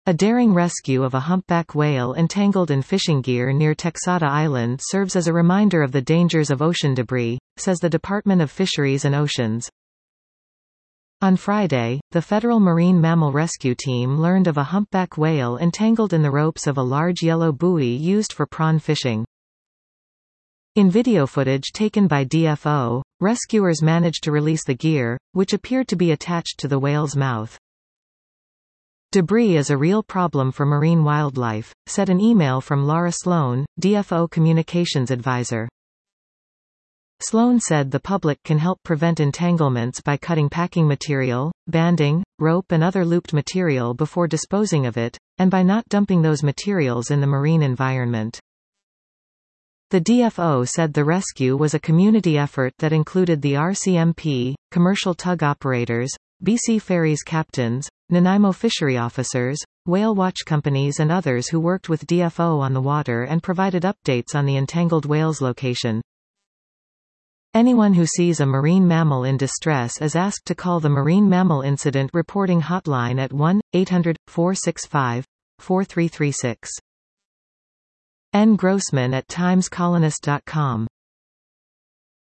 A daring rescue of a humpback whale entangled in fishing gear near Texada Island serves as a reminder of the dangers of ocean debris, says the Department of Fisheries and Oceans. On Friday, the Federal Marine Mammal Rescue Team learned of a humpback whale entangled in the ropes of a large yellow buoy used for prawn fishing. In video footage taken by DFO, rescuers managed to release the gear, which appeared to be attached to the whale's mouth. Debris is a real problem for marine wildlife, said an email from Laura Sloan, DFO communications advisor. Sloan said the public can help prevent entanglements by cutting packing material, banding, rope and other looped material before disposing of it, and by not dumping those materials in the marine environment. The DFO said the rescue was a community effort that included the RCMP, commercial tug operators, BC Ferries captains, Nanaimo fishery officers, whale watch companies and others who worked with DFO on the water and provided updates on the entangled whale's location. Anyone who sees a marine mammal in distress is asked to call the Marine Mammal Incident Reporting Hotline at 1-800-465-4336. N. Grossman at timescolonist.com